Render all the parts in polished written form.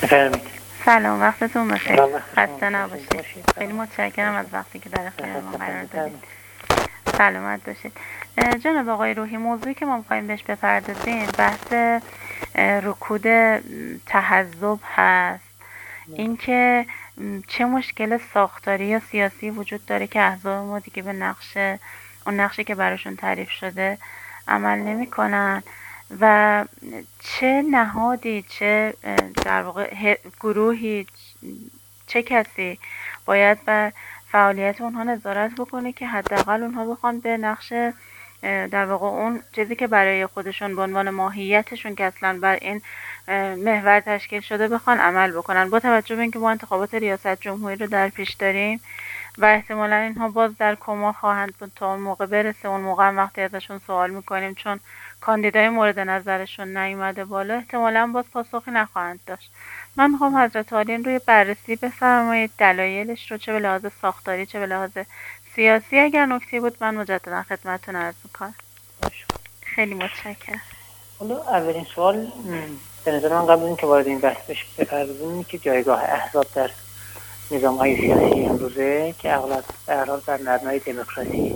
بفرمایید. سلام، وقتتون بخیر. سلام، خسته نباشید. خیلی متشکرم از وقتی که در اختیار ما قرار دادید. سلامت باشید. جناب آقای روحی، موضوعی که ما می‌خوایم بهش بپردازیم بحث رکود تحزب هست. اینکه چه مشکل ساختاری یا سیاسی وجود داره که احزاب ما دیگه به اون نقشی که براشون تعریف شده عمل نمی‌کنن و چه نهادی، چه در واقع گروهی، چه کسی باید بر فعالیت اونها نظارت بکنه که حداقل اونها بخوان به نقش در واقع اون چیزی که برای خودشون به عنوان ماهیتشون که اصلا بر این محور تشکیل شده بخوان عمل بکنن، با توجه به اینکه ما انتخابات ریاست جمهوری رو در پیش داریم و احتمالا اینها باز در کما خواهند بود تا اون موقع برسه. اون موقع هم وقتی ازشون سوال میکنیم چون کاندیدای مورد نظرشون نیومده بالا احتمالا باز پاسخی نخواهند داشت. من میخوام حضرت عالی روی بررسی بفرمایید دلایلش رو، چه به لحاظ ساختاری چه به لحاظ سیاسی. اگر نکته بود من مجددا خدمتتون عرض میکنم. خیلی متشکرم. حالا اولین سوال به نظر من قبل اینکه وارد این بحث بپردازیم که جایگاه احزاب در نظام‌های سیاسی امروزه که اغلب به هر حال بر مبنای دموکراسی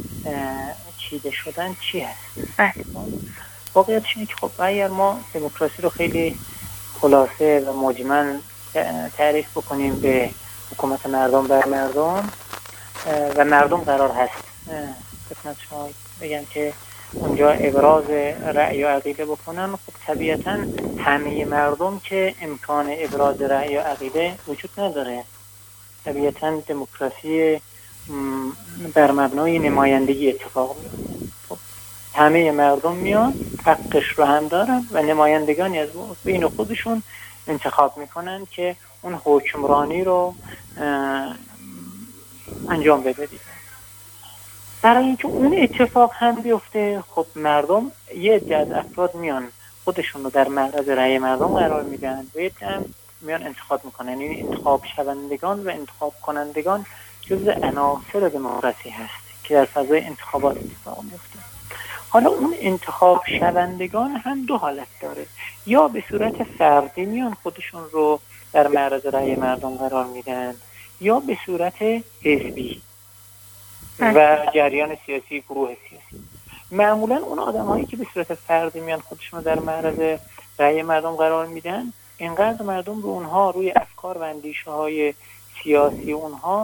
چیده شدن چی هست؟ بله. واقعیتش اینه که خب اگر ما دموکراسی رو خیلی خلاصه و مجمل تعریف بکنیم به حکومت مردم بر مردم و مردم قرار هست خدمت شما بگم که اونجا ابراز رأی و عقیده بکنن، خب طبیعتا همه مردم که امکان ابراز رأی و عقیده وجود نداره. طبیعتا دموکراسی بر مبنای نمایندگی اتفاق میفته. خب همه مردم میان حقش رو هم دارن و نمایندگانی از بین خودشون انتخاب میکنن که اون حکمرانی رو انجام بده دیگه. برای اینکه اون اتفاق هم بیفته خب مردم یه عده از افراد میان خودشون رو در معرض رأی مردم قرار میدن و یه عده میان انتخاب میکنن. این انتخاب شوندگان و انتخاب کنندگان جزء عناصر دموکراسی هست که در فضای انتخابات اتفاق میفته. حالا اون انتخاب شوندگان هم دو حالت داره، یا به صورت فردی میان خودشون رو در معرض رأی مردم قرار میدن، یا به صورت حزبی و جریان سیاسی، گروه سیاسی. معمولا اون آدمایی که به صورت فردی میان خودشون در معرض رأی مردم قرار میدن اینقدر مردم رو اونها روی افکار و اندیشه های سیاسی اونها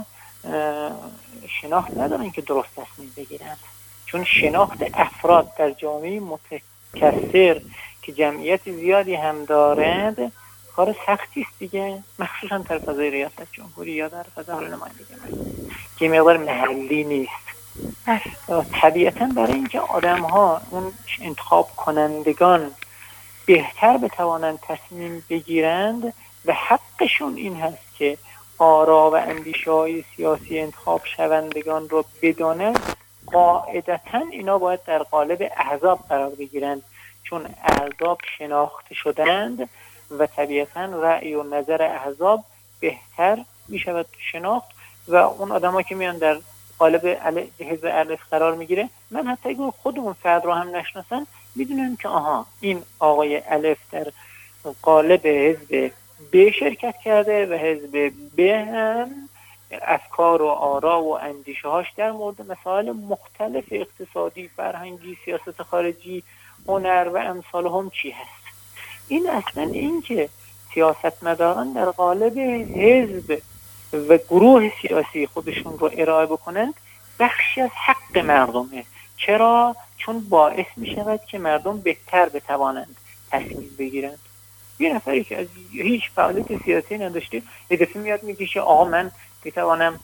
شناخت ندارن که درست تصمیم بگیرن، چون شناخت افراد در جامعه متکثر که جمعیت زیادی هم دارند کار سختی است دیگه، مخصوصا در فضای ریاست جمهوری یا در فضای نمایندگی که مقدار محلی نیست. طبیعتا برای اینکه آدم‌ها اون انتخاب کنندگان بهتر بتوانند تصمیم بگیرند و حقشون این هست که آرا و اندیشه‌های سیاسی انتخاب شوندگان رو بدانند، قاعدتاً اینا باید در قالب احزاب قرار بگیرند، چون احزاب شناخته شدند و طبیعتاً رأی و نظر احزاب بهتر میشود شناخت و اون آدمایی که میان در قالب حزب الف قرار میگیره، من حتی اگه خودمون فرد رو هم نشناسن میدونم که آها این آقای الف در قالب حزب ب شرکت کرده و حزب ب هم افکار و آرا و اندیشه هاش در مورد مسائل مختلف اقتصادی، فرهنگی، سیاست خارجی، هنر و امثال هم چی هست. این اصلا این که سیاستمداران در قالب حزب و گروه سیاسی خودشون رو ارائه بکنند بخشی از حق مردمه. چرا؟ چون باعث می شود که مردم بهتر بتوانند تصمیم بگیرند. یه نفری که از هیچ فعالیت سیاسی نداشته یه دفعه میاد میگه که آقا من بتوانم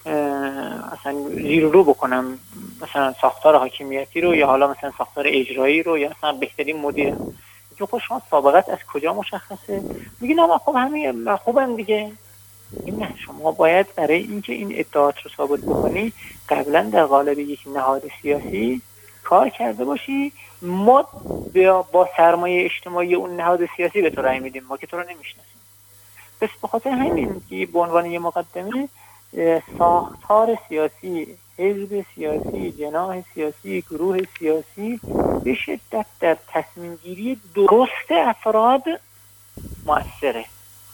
اصلا زیر رو بکنم مثلا ساختار حاکمیتی رو یا حالا مثلا ساختار اجرایی رو یا مثلا بهترین مدیر. میگه خب شما سابقت از کجا مشخصه؟ میگه نه خب همه خوبم دیگه. نه، شما باید برای اینکه این ادعاات رو ثابت بکنی قبلا در قالب یک نهاد سیاسی کار کرده باشی. ما با سرمایه اجتماعی اون نهاد سیاسی به تو رأی میدیم، ما که تو رو نمیشناسیم. پس به خاطر همین که به عنوان یه مقدمه ساختار سیاسی، حزب سیاسی، جناح سیاسی، گروه سیاسی به شدت در تصمیم گیری درست افراد مؤثره.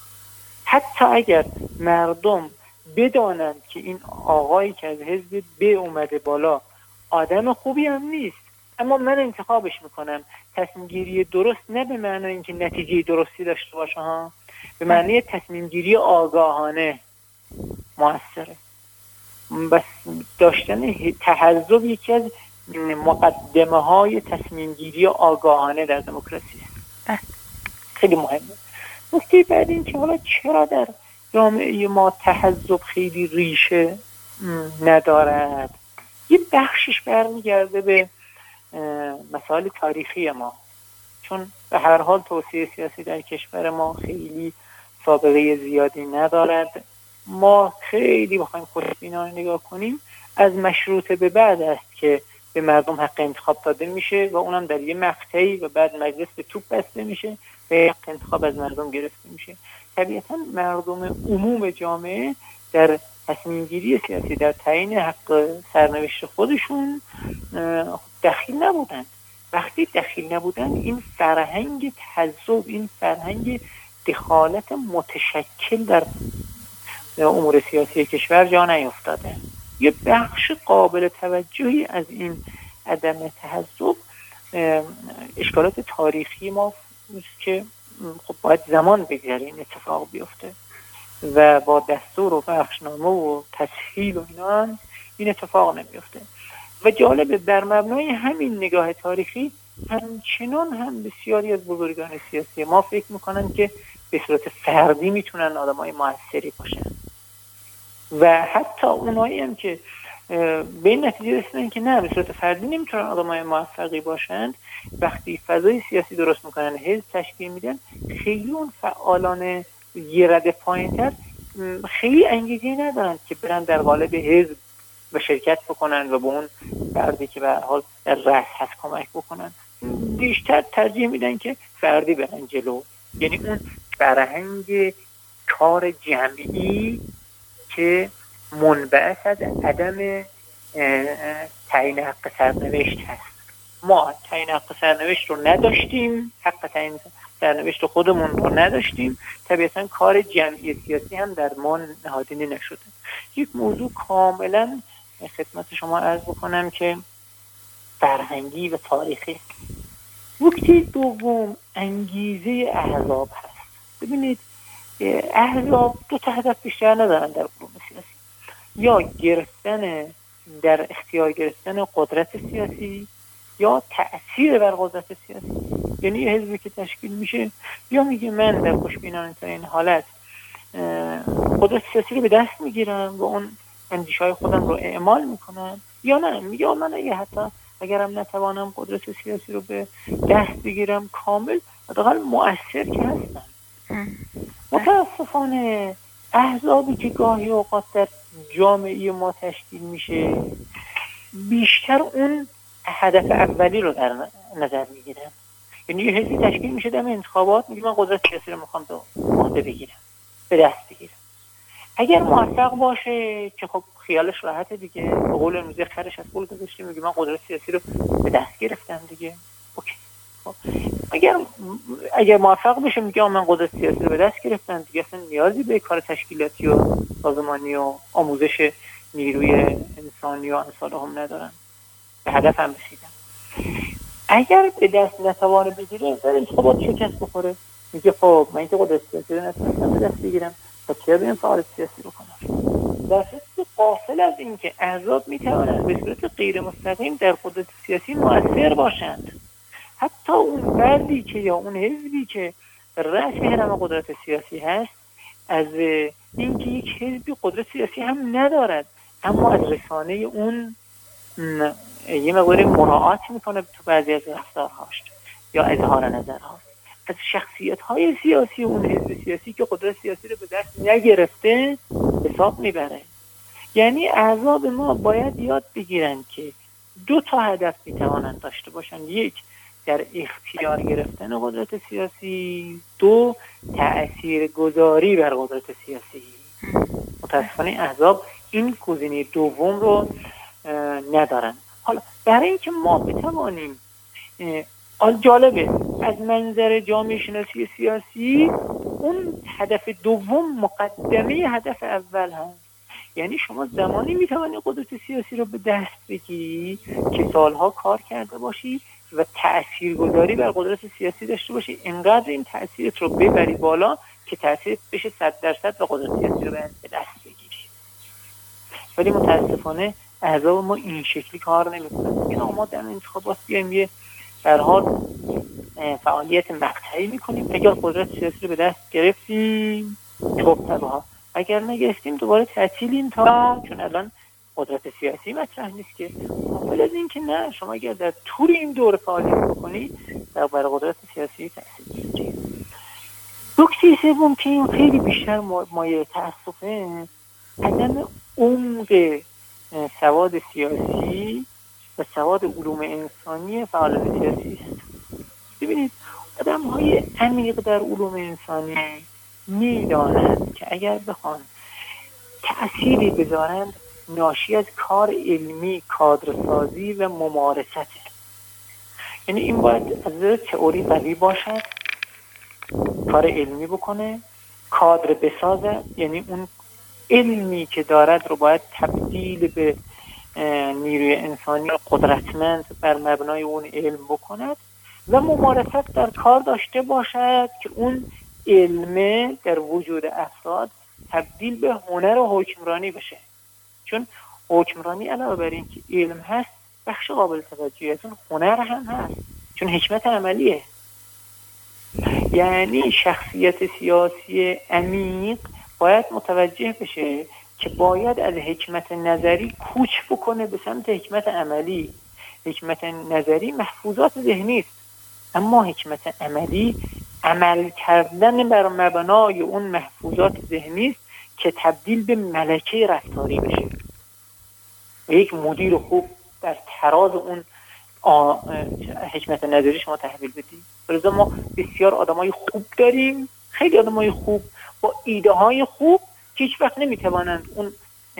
حتی اگر مردم بدانند که این آقایی که از حزب ب اومده بالا آدم خوبی هم نیست، اما من انتخابش میکنم، تصمیم گیری درست نه به معنی اینکه نتیجه درستی داشته باشه ها، به معنی تصمیم گیری آگاهانه موثره. بس داشتن تحزب یکی از مقدمه های تصمیم گیری آگاهانه در دموکراسی است. خیلی مهمه. نکته بعد این که حالا چرا در جامعه ما تحزب خیلی ریشه ندارد، یه بخشش برمیگرده به مسائل تاریخی ما، چون به هر حال توسعه سیاسی در کشور ما خیلی سابقه زیادی ندارد. ما خیلی بخوایم خوشبینانه نگاه کنیم از مشروطه به بعد است که به مردم حق انتخاب داده میشه و اونم در یه مقطعی و بعد مجلس به توپ بسته میشه و حق انتخاب از مردم گرفته میشه. طبیعتا مردم عموم جامعه در تصمیم گیری سیاسی، در تعیین حق سرنوشت خودشون دخیل نبودند. وقتی دخیل نبودند این فرهنگ تحزب، این فرهنگ دخالت متشکل در امور سیاسی کشور جا نیفتاده. یه بخش قابل توجهی از این عدم تحزب اشکالات تاریخی ما که خب باید زمان بگذره این اتفاق بیفته و با دستور و بخشنامه و تسهیل و اینا هم این اتفاق نمیفته. و جالبه بر مبنای همین نگاه تاریخی همچنان هم بسیاری از بزرگان سیاسی ما فکر میکنن که به صورت فردی میتونن آدمای موثری باشن و حتی اونایی هم که به این نتیجه رسیدن که نه به صورت فردی نمیتونن آدمای موفقی باشند، وقتی فضای سیاسی درست میکنن، حزب تشکیل میدن، خیلی اون فعالان یه رده پایین‌تر خیلی انگیزه ندارن که برن در قالب حزب و شرکت بکنن و به اون فردی که به هر حال در رأس هست کمک بکنن. بیشتر ترجیح میدن که فردی برن جلو. یعنی اون فرهنگ کار جمعی که منبعث از عدم تعیین حق سرنوشت هست. ما تعیین حق سرنوشت رو نداشتیم، حق تعیین سرنوشت خودمون رو نداشتیم، طبیعتا کار جمعی سیاسی هم در ما نهادینه نشده. یک موضوع کاملا خدمت شما عرض بکنم که فرهنگی و تاریخی. نکته دوم انگیزه احزاب هست. ببینید احزاب دو تا هدف بیشتر ندارن در علوم سیاسی، یا گرفتن در اختیار گرفتن قدرت سیاسی یا تأثیر بر قدرت سیاسی. یعنی یه حزبی که تشکیل میشه یا میگه من در خوشبینانه ترین حالت قدرت سیاسی رو به دست میگیرم و اون اندیشه‌های خودم رو اعمال میکنم، یا نه میگه من اگرم نتوانم قدرت سیاسی رو به دست بگیرم کامل، حداقل مؤثر که هستم. متاسفانه احزابی که گاهی اوقات در جامعه ما تشکیل میشه بیشتر اون هدف اولی رو در نظر میگیرن. یعنی یه حزبی تشکیل میشه در انتخابات میگه من قدرت سیاسی رو میخوام به بگیرم، به دست بگیرم. اگر موفق باشه که خب خیالش راحته دیگه، به قول امروزی خرش از پول گذاشته میگه من قدرت سیاسی رو به دست گرفتم دیگه، اوکی. خب اگر موفق بشه میگه من قدرت سیاسی رو به دست گرفتم دیگه، اصلا نیازی به کار تشکیلاتی و سازمانی و آموزش نیروی انسانی و امثال هم ندارم، به هدفم رسیدم. اگر به دست نتوانه بگیره در انتخابات شکست بخوره میگه خب من که قدرت سیاسی رو نتونستم به دست بگیرم تا چرا بریم فعالیت سیاسی بکنم. در حد غافل از این که احزاب میتوانند به صورت غیر مستقیم در قدرت سیاسی مؤثر باشند. حتی اون فردی که یا اون حزبی که رأس هرم قدرت سیاسی هست از اینکه یک حزبی قدرت سیاسی هم ندارد اما از رسانه اون یه مقداری مراعات میکنه تو بعضی از رفتارهاش یا اظهار نظرها، از شخصیت‌های سیاسی اون حزب سیاسی که قدرت سیاسی رو به دست نگرفته حساب میبره. یعنی احزاب ما باید یاد بگیرن که دو تا هدف میتوانند داشته باشن: یک، در اختیار گرفتن قدرت سیاسی، دو، تأثیرگذاری بر قدرت سیاسی. متاسفانه احزاب این گزینه دوم رو ندارن. حالا برای اینکه ما بتوانیم جالبه از منظر جامعه شناسی سیاسی اون هدف دوم مقدمه هدف اول هست. یعنی شما زمانی میتوانی قدرت سیاسی رو به دست بگیری که سالها کار کرده باشی و تاثیرگذاری بر قدرت سیاسی داشته باشی، اینقدر این تاثیرت رو ببری بالا که تاثیرت بشه 100% و قدرت سیاسی رو به دست بگیری. ولی متاسفانه احزاب ما این شکلی کار نمیکنن. اینا ما در انتخابات بیایم یه در حال فعالیت مقطعی میکنیم، اگر قدرت سیاسی رو به دست گرفتیم خب تبها، اگر نگرفتیم دوباره تعطیلیم تا، چون الان قدرت سیاسی مطرح نیست که. قبل از این که نه، شما اگر در طول این دوره فعالیت بکنی در بر قدرت سیاسی تأثیر میگیره. نکته سوم که این خیلی بیشتر مایه تأسفه، عدم عمق سواد سیاسی و سواد علوم انسانی فعالان سیاسی است. ببینید آدم‌های عمیق در علوم انسانی می‌دانند که اگر بخوان تأثیری بذارند ناشی از کار علمی، کادرسازی و ممارسته. یعنی این باید از نظر تئوری قوی باشد، کار علمی بکنه، کادر بسازه، یعنی اون علمی که دارد رو باید تبدیل به نیروی انسانی قدرتمند بر مبنای اون علم بکند و ممارست در کار داشته باشد که اون علم در وجود افراد تبدیل به هنر و حکمرانی بشه. چون حکمرانی علاوه بر این که علم هست، بخش قابل توجهیتون هنر هم هست، چون حکمت عملیه. یعنی شخصیت سیاسی عمیق باید متوجه بشه که باید از حکمت نظری کوچ بکنه به سمت حکمت عملی. حکمت نظری محفوظات ذهنی است، اما حکمت عملی عمل کردن بر مبنای اون محفوظات ذهنی است که تبدیل به ملکه رفتاری بشه و یک مدیر خوب در تراز اون حکمت نظری شما تحویل بدید. برای ما بسیار آدمای خوب داریم، خیلی آدمای خوب با ایده های خوب که هیچ وقت نمیتوانند اون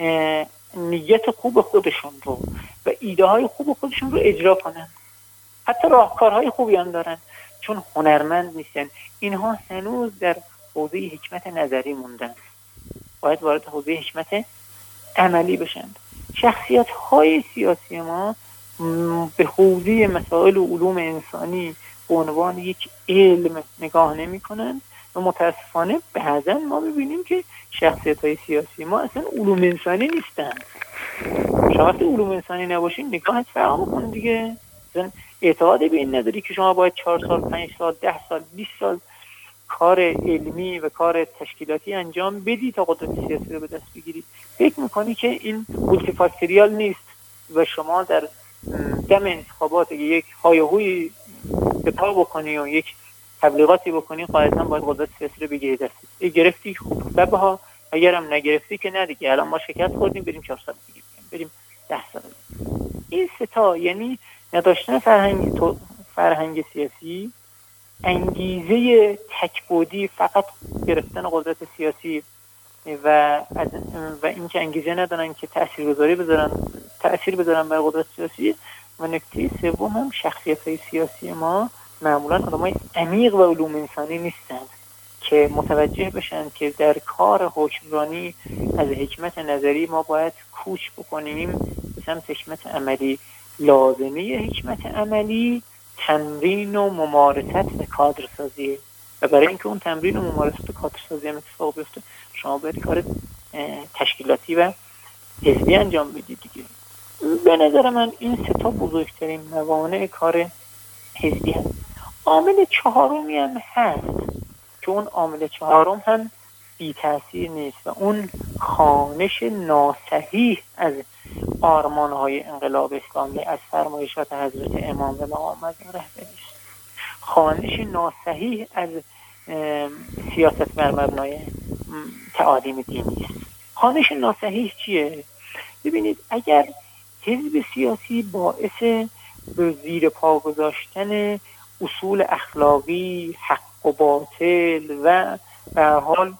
نیت خوب خودشون رو و ایده های خوب خودشون رو اجرا کنند. حتی راهکارهای خوبی هم دارن، چون هنرمند نیستن. اینها هنوز در حوزه حکمت نظری موندن، باید وارد حوزه حکمت عملی بشن. شخصیت های سیاسی ما به حوزه مسائل و علوم انسانی به عنوان یک علم نگاه نمی کنند و متاسفانه بعضا ما میبینیم که شخصیت های سیاسی ما اصلا علوم انسانی نیستن. شما وقتی علوم انسانی نباشین نگاهت فرق میکنه دیگه. اصلا اعتقاد به این نداری که شما باید 4 سال 5 سال 10 سال 20 سال کار علمی و کار تشکیلاتی انجام بدی تا قدرت سیاسی رو به دست بگیری. فکر میکنی که این مولتی فاکتوریال نیست و شما در دم انتخابات یک هایهوی به پا بکنی و یک تبلیغاتی بکنی قاعدتا باید قدرت سیاسی رو بگیری دست. گرفتی خوب ببها، اگرم نگرفتی که نه دیگه، الان ما شکست خوردیم، بریم 4 سال دیگه، بریم 10 سال دیگه. این ستا یعنی نداشتن فرهنگ سیاسی، انگیزه تکبودی، فقط گرفتن قدرت سیاسی و اینکه انگیزه ندارن که تأثیر بذارن بر قدرت سیاسی. و نکته سوم هم شخصیت‌های سیاسی ما معمولا آدمای عمیق و علوم انسانی نیستند که متوجه بشن که در کار حکمرانی از حکمت نظری ما باید کوچ بکنیم به سمت حکمت عملی. لازمه حکمت عملی تمرین و ممارست و کادرسازی، و برای اینکه اون تمرین و ممارست و کادرسازی هم اتفاق بیفته شما باید کار تشکیلاتی و حزبی انجام بدید دیگه. به نظر من این سه تا بزرگترین موانع کار حزبی هست. عامل چهارمی هم هست که اون عامل چهارم هم بی تأثیر نیست و اون خوانش ناصحیح از آرمان‌های انقلاب اسلامی، از فرمایشات حضرت امام و مقام رهبری است. خوانش ناصحیح از سیاست بر مبنای تعالیم دینی است. خوانش ناصحیح چیه؟ ببینید اگر حزب سیاسی باعث به زیر پا گذاشتن اصول اخلاقی، حق و باطل و به هر حال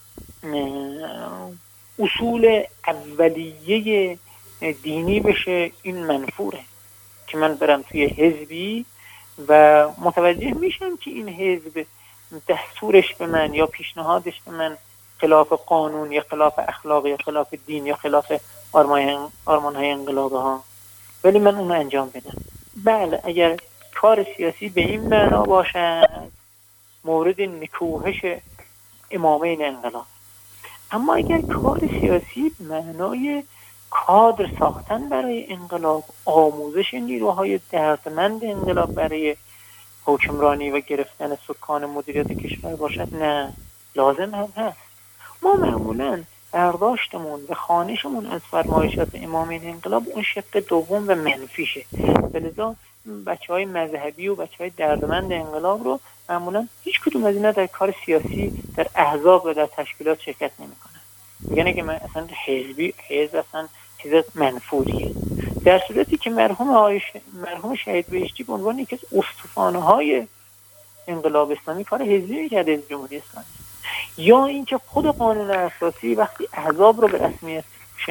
اصول اولیه دینی بشه، این منفوره که من برم توی حزبی و متوجه میشم که این حزب دستورش به من یا پیشنهادش به من خلاف قانون یا خلاف اخلاق یا خلاف دین یا خلاف آرمان‌های انقلاب ها، ولی من اونو انجام بدم. بله اگر کار سیاسی به این معنا باشد مورد نکوهش امامین انقلاب، اما اگر کار سیاسی معنای کادر ساختن برای انقلاب، آموزش نیروهای دردمند انقلاب برای حکمرانی و گرفتن سکان مدیریت کشور باشد، نه، لازم هم هست. ما معمولا برداشتمون و خوانشمون از فرمایشات امامین انقلاب اون شق دوم و منفیشه، لذا بچهای مذهبی و بچهای دردمند انقلاب رو معمولا هیچ کدوم از اینا در کار سیاسی در احزاب و در تشکیلات شرکت نمی‌کنن. میگن که من اصلا حزب اصلا چیز منفوریه، در صورتی که مرحوم شهید بهشتی به عنوان یکی از استخوان‌های انقلاب اسلامی کار حزبی می‌کرد، حزب جمهوری اسلامی. یا اینکه خود قانون اساسی وقتی احزاب رو به رسمیت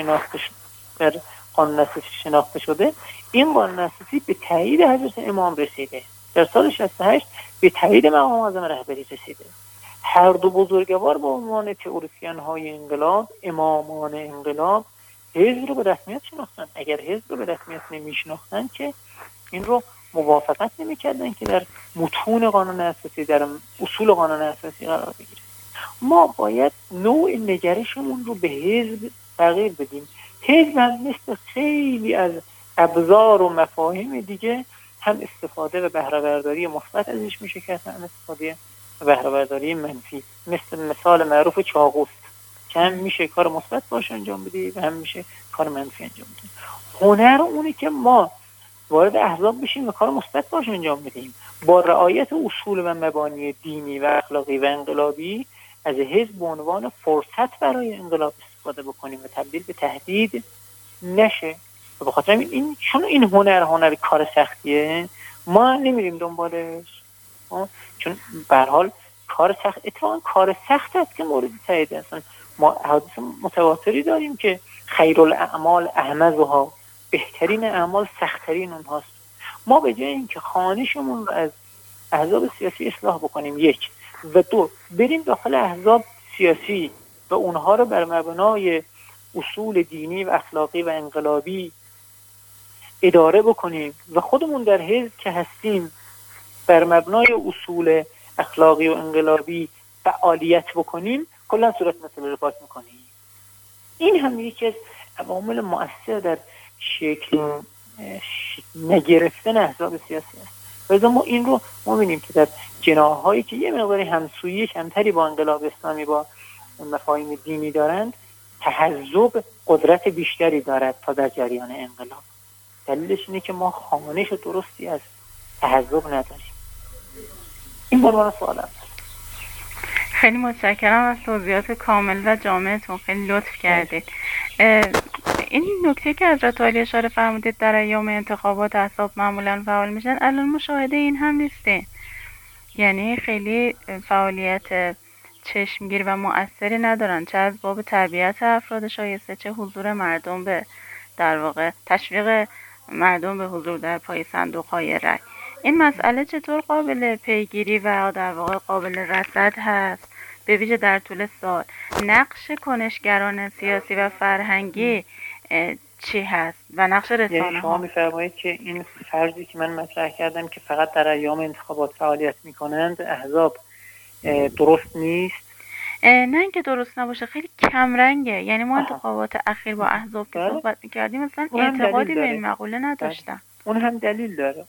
در قانون اساسی شناخته شده، این قانون اساسی به تایید حضرت امام رسیده، در سال 68 به تایید مقام اعظم رهبری رسیده. هر دو بزرگوار به عنوان تئوریسین های انقلاب، امامان انقلاب، حزب رو به رسمیت شناختن. اگر حزب رو به رسمیت نمیشناختن که این رو موافقت نمی‌کردن که در متون قانون اساسی، در اصول قانون اساسی قرار بگیره. ما باید نوع نگرشمون رو به حزب تغییر بدیم. حزب هم مثل خیلی از ابزار و مفاهیم دیگه هم استفاده و بهره برداری مثبت ازش میشه که هم استفاده و بهره برداری منفی. مثال معروف چاقوست که هم میشه کار مثبت باشه انجام بدی و هم میشه کار منفی انجام بدی. هنر اونه که ما وارد احزاب بشیم و کار مثبت باشه انجام بدیم، با رعایت اصول و مبانی دینی و اخلاقی و انقلابی از حزب به عنوان فرصت برای انقلاب استفاده بکنیم و تبدیل به تهدید نشه. و به خاطر این چون این هنر کار سختیه، ما نمیریم دنبالش، چون به هر حال کار سخت، اتفاقا کار سخت است که مورد تایید هستن. ما حدیث متواتری داریم که خیرالاعمال احمدها، بهترین اعمال سخت‌ترین اونهاست. ما به جای اینکه خوانشمون رو از احزاب سیاسی اصلاح بکنیم، یک، و دو، بریم داخل احزاب سیاسی و اونها رو بر مبنای اصول دینی و اخلاقی و انقلابی اداره بکنیم و خودمون در حزب که هستیم بر مبنای اصول اخلاقی و انقلابی فعالیت بکنیم، کلا صورت مسئله رو پاک میکنیم. این هم یکی از عوامل مؤثر در شکل نگرفتن احزاب سیاسی است. و ما این رو می‌بینیم که در جناح‌هایی که یه مقداری همسویی کمتری با انقلاب اسلامی با مفاهیم دینی دارند، تحزب قدرت بیشتری دارد تا در جریان انقلاب. دلیلش اینه که ما خوانش درستی از تحزب نداریم. این عنوان سوال است. خیلی متشکرم از توضیحات کامل و جامعتون، خیلی لطف کردید. این نکته که حضرت عالی اشاره فرمودید در ایام انتخابات احزاب معمولا فعال میشن، الان مشاهده این هم نیسته، یعنی خیلی فعالیت چشمگیر و مؤثری ندارن، چه از باب تربیت افراد شایسته، چه حضور مردم به در واقع تشویق مردم به حضور در پای صندوق‌های رای. این مسئله چطور قابل پیگیری و در واقع قابل رصد هست، به ویژه در طول سال؟ نقش کنشگران سیاسی و فرهنگی چی هست و نقش رسانه‌ها؟ یعنی شما می‌فرمایید که این فرضی که من مطرح کردم که فقط در ایام انتخابات فعالیت می‌کنند احزاب درست نیست؟ نه اینکه درست نباشه، خیلی کمرنگه. یعنی ما انتخابات اخیر با احزاب که صحبت می‌کردیم مثلا اعتقادی به این مقوله نداشتن. اون هم دلیل داره.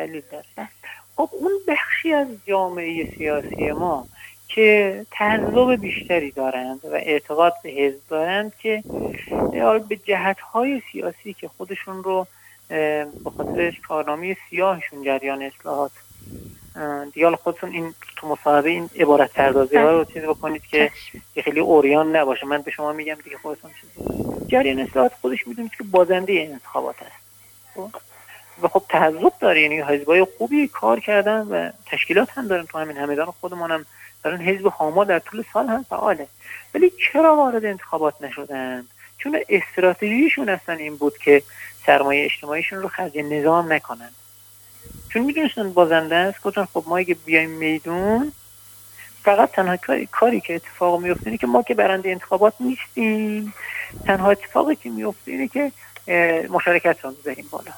خب اون بخشی از جامعه سیاسی ما که تجربه بیشتری دارند و اعتقاد به حزب دارند که به جهت‌های سیاسی که خودشون رو به خاطر کارنامه سیاهشون جریان اصلاحات دیال خودتون این تو مصاحبه این عبارت پردازی‌ها رو چیز بکنید که خیلی اوریان نباشه. من به شما میگم دیگه خودتون چیز جریان اصلاحات خودش میدونید که بازنده این انتخابات است و خب تحزب داره، یعنی حزبای خوبی کار کردن و تشکیلات هم دارن تو همین همدان خودمونم دارن. حزب خاما در طول سال هم فعاله، ولی چرا وارد انتخابات نشدن؟ چون استراتژیشون اصلا این بود که سرمایه اجتماعیشون رو خرج نظام نکنن، چون میدونستن بازنده است. گفتن خب ما اگه بیایم میدون فقط تنها کاری که اتفاق میفته اینه که ما که برنده انتخابات نیستیم، تنها اتفاقی که میفته اینه که مشارکت رو میبریم بالا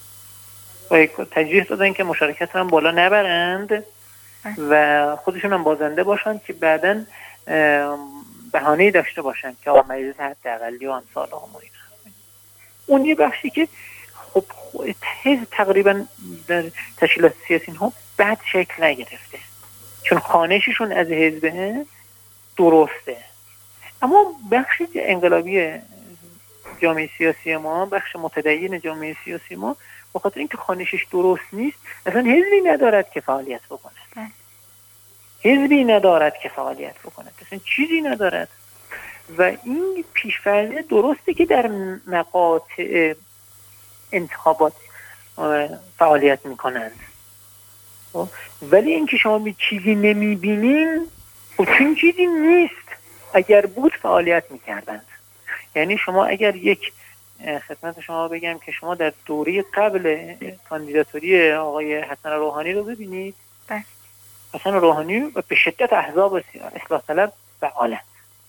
و تجریح دادن که مشارکت رو هم بالا نبرند و خودشون هم بازنده باشن که بعداً بهانه‌ای داشته باشن که آقا مجلس حداقلی و امثال هم اون یه بخشی که خب تقریبا در تشکیلات سیاسی ها بد شکل نگرفته چون خانششون از حزب درسته، اما بخش انقلابی جامعه سیاسی ما، بخش متدین جامعه سیاسی ما، به خاطر اینکه خانشش درست نیست اصلا حزبی ندارد که فعالیت بکنه. حزبی ندارد که فعالیت بکنه، اصلا چیزی ندارد و این پیش‌فرض درسته که در مقاطع انتخابات فعالیت میکنند، ولی اینکه شما چیزی نمیبینین خب چون چیزی نیست. اگر بود فعالیت میکردند. یعنی شما اگر یک خدمت شما بگم که شما در دوره قبل کاندیداتوری آقای حسن روحانی رو ببینید، حسن روحانی به شدت احزاب اصلاح طلب فعالند،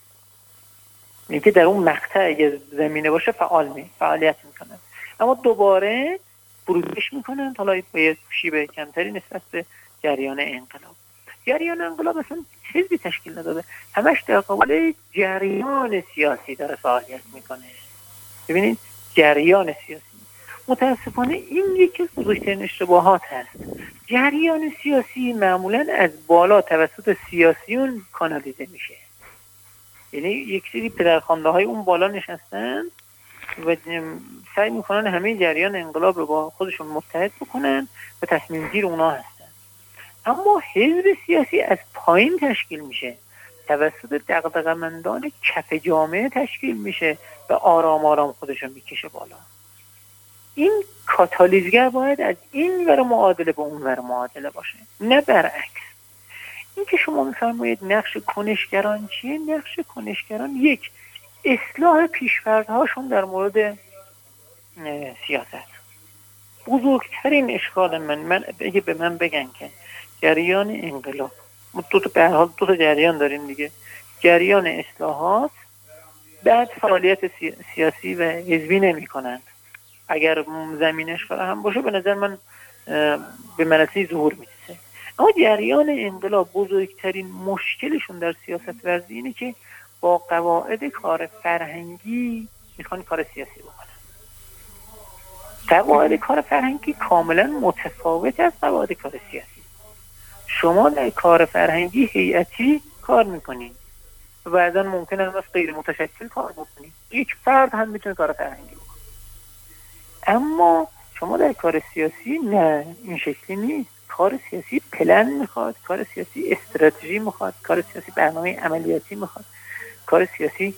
یعنی که در اون مقطع اگر زمینه باشه فعالیت میکنند، اما دوباره فروکش میکنند، حالا با شیوه کمتری نسبت به جریان انقلاب. جریان انقلاب اصلا حزبی تشکیل نداده، همش در قبال جریان سیاسی داره فعالیت میکنه. ببینید جریان سیاسی، متاسفانه این یکی از بزرگترین اشتباهات هست. جریان سیاسی معمولا از بالا توسط سیاسیون کانالیزه میشه، یعنی یک سری پدرخوانده های اون بالا نشستن و سعی میکنن همه جریان انقلاب رو با خودشون متحد بکنن و تصمیم گیر اونا هستن. اما حزب سیاسی از پایین تشکیل میشه، توسط دغدغه‌مندان کف جامعه تشکیل میشه و آرام آرام خودشون میکشه بالا. این کاتالیزگر باید از این ور معادله به اون ور معادله باشه، نه برعکس. این که شما میفرمایید نقش کنشگران چیه؟ نقش کنشگران یک، اصلاح پیش‌فرض‌هاشون در مورد سیاست. بزرگترین اشکال من اگه به من بگن که جریان انقلاب، به هر حال دو تا جریان داریم دیگه، جریان اصلاحات بعد فعالیت سیاسی و حزبی نمی کنند، اگر زمینش فراهم باشه به نظر من به منصه ظهور میرسه. اما جریان انقلاب بزرگترین مشکلشون در سیاست ورزی اینه که با قواعد کار فرهنگی میخوان کار سیاسی بکنن. قواعد کار فرهنگی کاملا متفاوت از قواعد کار سیاسی. شما در کار فرهنگی هیئتی کار میکنید و بعضا ممکنه هم از غیر متشکل کار بکنید، یک فرد هم میتونه کار فرهنگی بکنه. اما شما در کار سیاسی نه، این شکلی نیست. کار سیاسی پلن میخواد، کار سیاسی استراتژی میخواد، کار سیاسی برنامه عملیاتی میخواد، کار سیاسی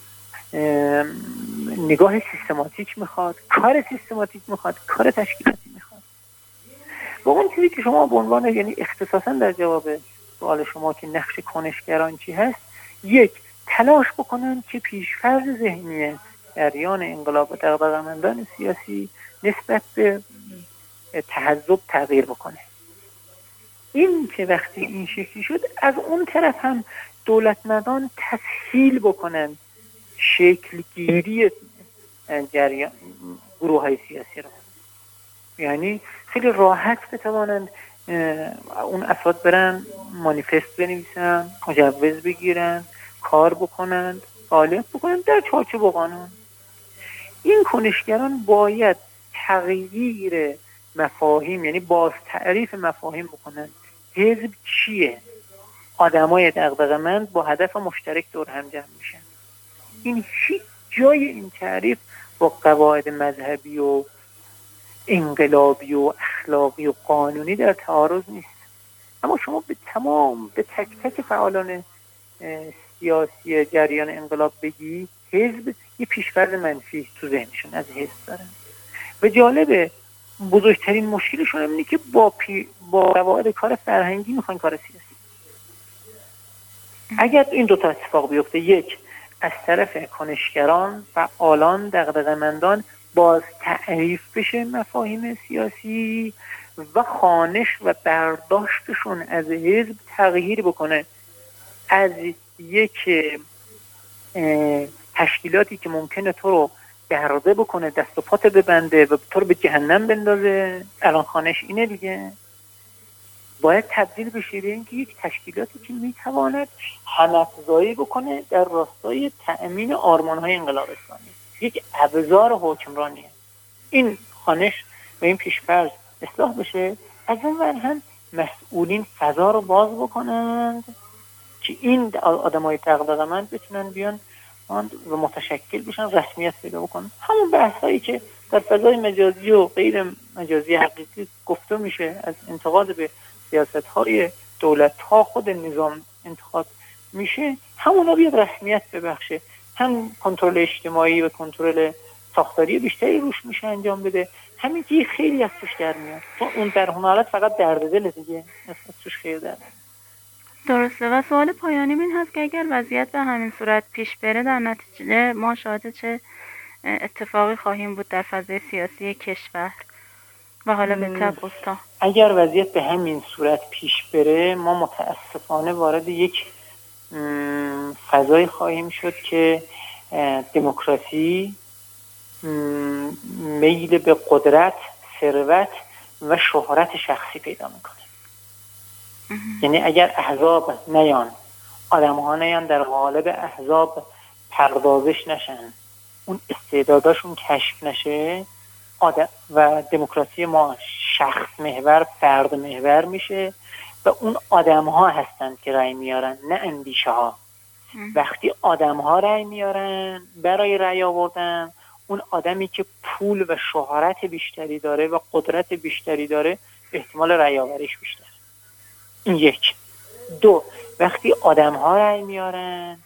نگاه سیستماتیک میخواد، کار سیستماتیک میخواد، کار تشکیلاتی میخواد. با اون چیزی که شما به عنوان، یعنی اختصاصا در جواب سوال شما که نقش کنشگران چی هست، یک، تلاش بکنن که پیش‌فرض ذهنی جریان انقلاب و دغدغه‌مندان سیاسی نسبت به تحزب تغییر بکنه. این که وقتی این شکلی شد، از اون طرف هم دولتمردان تسهیل بکنن شکل گیری جریان گروه‌های سیاسی رو، یعنی خیلی راحت بتوانند اون افراد برن مانیفست بنویسن، مجوز بگیرن، کار بکنن، فعالیت بکنن در چارچوب قانون. این کنشگران باید تغییر مفاهیم، یعنی باز تعریف مفاهیم بکنن. حزب چیه؟ آدمای دغدغه‌مند با هدف مشترک دور هم جمع میشن. این هیچ جای این تعریف با قواعد مذهبی و انقلابی و اخلاقی و قانونی در تعارض نیست. اما شما به تک تک فعالان سیاسی جریان انقلاب بگی حزب یه پیش‌فرض منفی تو ذهنشون از حزب دارن و جالبه بزرگترین مشکلشون اینه که با قواعد کار فرهنگی میخوان کار سیاسی. اگر این دو تا اتفاق بیفته، یک، از طرف کنشگران، فعالان، دغدغه‌مندان باز تعریف بشه مفاهیم سیاسی و خوانش و برداشتشون از حزب تغییر بکنه، از یک تشکیلاتی که ممکنه تو رو درازه بکنه، دست و پات ببنده و تو رو به جهنم بندازه، الان خانش اینه دیگه، باید تبدیل بشه به اینکه یک تشکیلاتی که میتواند هم‌افزایی بکنه در راستای تأمین آرمان‌های انقلاب اسلامی، یک ابزار حکمرانیه. این خانش و این پیش‌فرض اصلاح بشه، از اون ور هم مسئولین فضا رو باز بکنند که این آدمای تقدیرمند بتونن بیان و متشکل بشن، رسمیت پیدا بکنن. همون بحثایی که در فضای مجازی و غیر مجازی حقیقی گفته میشه، از انتقاد به سیاست‌های دولت تا خود نظام انتقاد میشه، همونا بیاد رسمیت ببخشه، هم کنترل اجتماعی و کنترل ساختاری بیشتری روش میشه انجام بده، همین که خیلی از توش در میاد. اون در اون حالت فقط درد دل دیگه، از توش خیلی در میاد. درسته. و سوال پایانی این هست که اگر وضعیت به همین صورت پیش بره، در نتیجه ما شاهد چه اتفاقی خواهیم بود در فضای سیاسی کشور و حالا به تب استان؟ اگر وضعیت به همین صورت پیش بره، ما متاسفانه وارد یک فضای خواهیم شد که دموکراسی میل به قدرت، ثروت و شهرت شخصی پیدا میکنه. یعنی اگر احزاب نیان، آدم ها نیان در قالب احزاب پردازش نشن، اون استعداداشون کشف نشه، و دموکراسی ما شخص محور، فرد محور میشه و اون آدم ها هستند که رأی میارن، نه اندیشه ها. وقتی آدم ها رأی میارن برای رأی آوردن، اون آدمی که پول و شهرت بیشتری داره و قدرت بیشتری داره، احتمال رأی آوریش بیشتر. این یک. دو، وقتی آدم ها رأی میارن،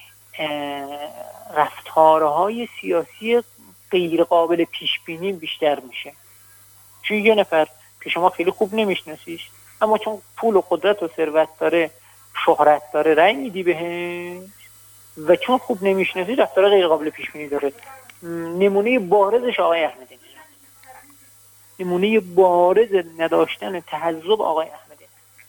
رفتارهای سیاسی غیر قابل پیش بینی بیشتر میشه. چون یه نفر که شما خیلی خوب نمیشناسیش، اما چون پول و قدرت و ثروت داره، شهرت داره، رأی میدی بهش، و چون خوب نمیشناسی رفتار غیر قابل پیش بینی داره. نمونه بارزش آقای احمدی نژاد، نمونه بارز نداشتن تحزب آقای احمدی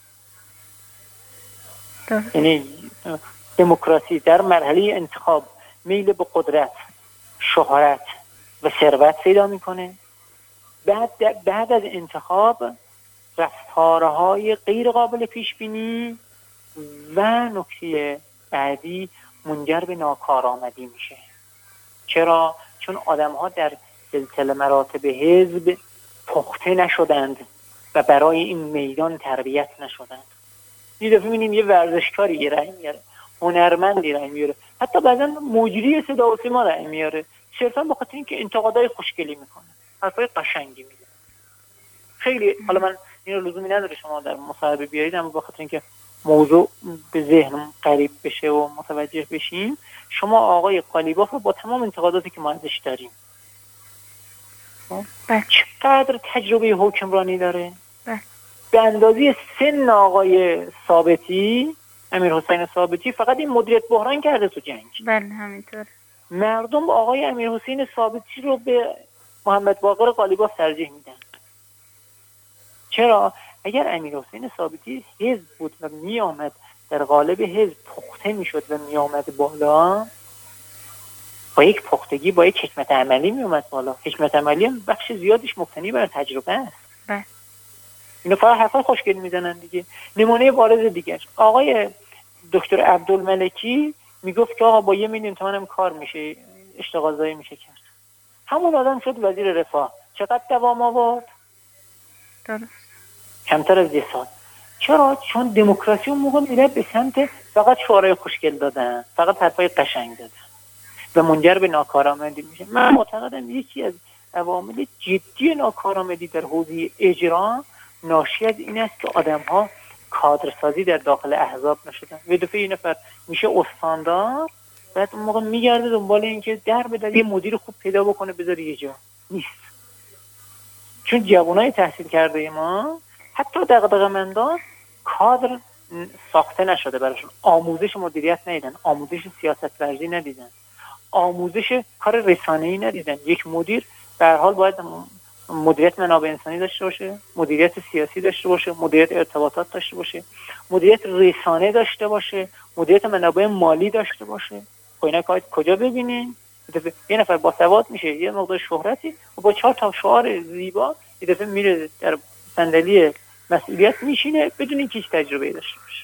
نژاد. یعنی دموکراسی در مرحله انتخاب میل به قدرت، شهرت و ثروت پیدا میکنه، بعد از انتخاب رفتارهای غیر قابل پیش بینی و نکته بعدی منجر به ناکارآمدی میشه. چرا؟ چون آدم ها در سلسله مراتب حزب پخته نشدند و برای این میدان تربیت نشدند. یه دفعه می‌بینیم یه ورزشکاری یه رأی میاره، هنرمندی رأی میاره، حتی بعضا مجری صدا و سیما رأی میاره، صرفا به خاطر اینکه انتقادای خوشگلی میکنه، حرفای قشنگی میگه. خیلی، حالا من این رو لزومی نداره شما در مصاحبه بیارید، اما به خاطر اینکه موضوع به ذهن قریب بشه و متوجه بشیم، شما آقای قالیباف رو با تمام انتقاداتی که ما ازش داریم، چقدر تجربه حکمرانی داره، به اندازه سن آقای ثابتی، امیرحسین ثابتی، فقط این مدیریت بحران کرده تو جنگ. بله همینطور. مردم آقای امیرحسین ثابتی رو به محمد باقر قالیباف ترجیح میدن. چرا؟ اگر امیرحسین ثابتی حزب بود و می آمد در قالب حزب پخته می شد و می آمد بالا، با یک پختگی، با یک حکمت عملی می اومد بالا. حکمت عملی هم بخش زیادش مبتنی بر تجربه است. بله. اینا فقط حرفای خوشگل میزنن دیگه. نمونه بارز دیگه، آقای دکتر عبدالملکی میگفت که آقا با 1 میلیون تومان کار میشه، اشتغالزایی میشه کرد. همون آدم شد وزیر رفاه. چقدر دوام آورد؟ درست. کمتر از 1 سال. چرا؟ چون دموکراسی اون موقع میره به سمت فقط شعارهای خوشگل دادن، فقط حرفای قشنگ دادن و منجر به ناکارآمدی میشه. من معتقدم یکی از عوامل جدی ناکارآمدی در حوزه اجرا ناشی از این است که آدم‌ها کادرسازی در داخل احزاب نشدن. یه دفعه این نفر میشه استاندار، بعد اون موقع میگرده دنبال این که در بده یه مدیر خوب پیدا بکنه بذاره یه جا. نیست. چون جوانای تحصیل کرده ما، حتی دغدغه‌مندان، کادر ساخته نشده براشون، آموزش مدیریت ندیدن، آموزش سیاست ورزی ندیدن، آموزش کار رسانه‌ای ندیدن. یک مدیر به هر حال باید مدیریت منابع انسانی داشته باشه، مدیریت سیاسی داشته باشه، مدیریت ارتباطات داشته باشه، مدیریت رسانه داشته باشه، مدیریت منابع مالی داشته باشه. خب اینا کجا ببینین؟ یه نفر با سواد میشه یه مقدار شهرتی و با 4 تا شعار زیبا یه دفعه میره در صندلی مسئولیت میشینه بدون اینکه هیچ تجربه داشته باشه.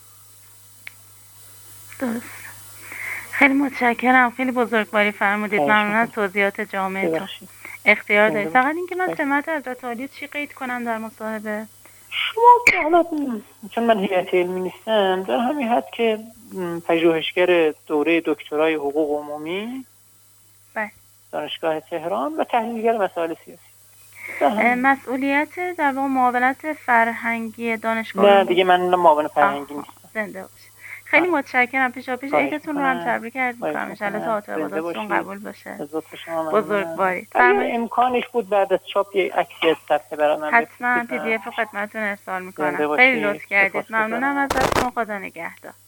درست. خیلی متشکرم، خیلی بزرگواری فرمودید. ممنون از توضیحات جامعتون. اختیار دارید. فقط اینکه من سمت حضرت عالی چی قید کنم در مصاحبه؟ شما حالا چون من هیئت علمی نیستم در همین حد که پژوهشگر دوره دکترای حقوق عمومی دانشگاه تهران و تحلیلگر مسائل سیاسی. مسئولیت در واقع معاونت فرهنگی دانشگاه؟ نه دیگه من معاون فرهنگی نیستم. زنده باشید. خیلی متشکرم. پیشاپیش عیدتون رو هم تبریک عرض می‌کنم. ان شاءالله تا اعتقاداتتون قبول باشه. بزرگوارید. اگه امکانش بود بعد از چاپ یه عکسی از صفحه برام حتما PDF رو خدمتتون ارسال می‌کنم. خیلی لطف کردید. ممنونم ازتون. خدا نگهدار.